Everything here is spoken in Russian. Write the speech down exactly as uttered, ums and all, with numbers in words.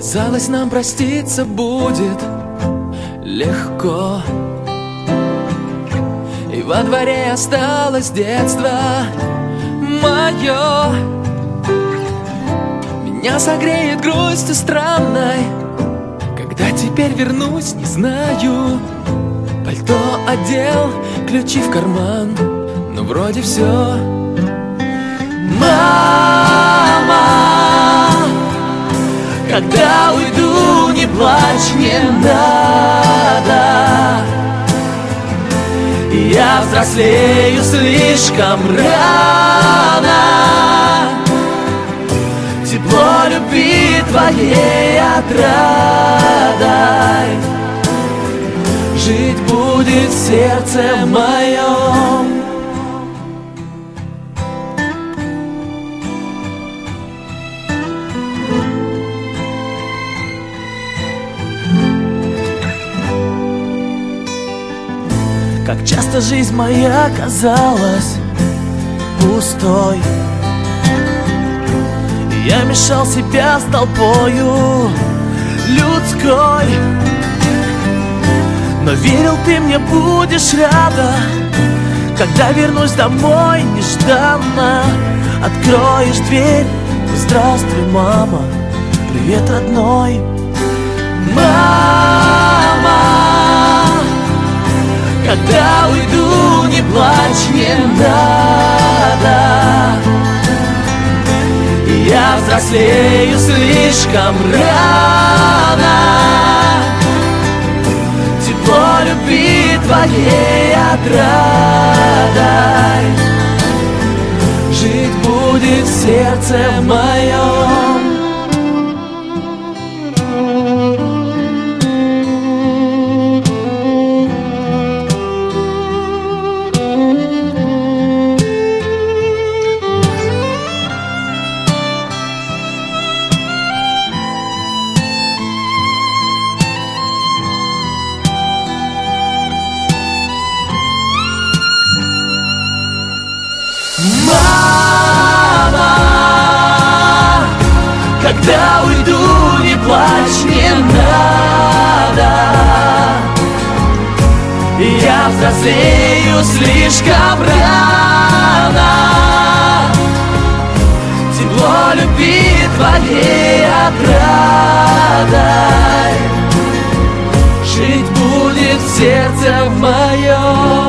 Казалось, нам проститься будет легко, и во дворе осталось детство мое. Меня согреет грустью странной, когда теперь вернусь, не знаю. Пальто одел, ключи в карман, ну вроде все. Мама, когда уйду, не плачь, не надо. Я взрослею слишком рано. Тепло любви твоей отрадой жить будет в сердце моем. Как часто жизнь моя казалась пустой, и я мешал себя с толпою людской. Но верил, ты мне будешь рада, когда вернусь домой нежданно. Откроешь дверь: здравствуй, мама, привет, родной. Мама, когда уйду, не плачь, не надо. Я взрослею слишком рано. Тепло любви твоей отрадой жить будет в сердце моем. Мама, когда уйду, не плачь, не надо. Я взрослею слишком рано. Тепло любви твоей отрадой жить будет в сердце моем.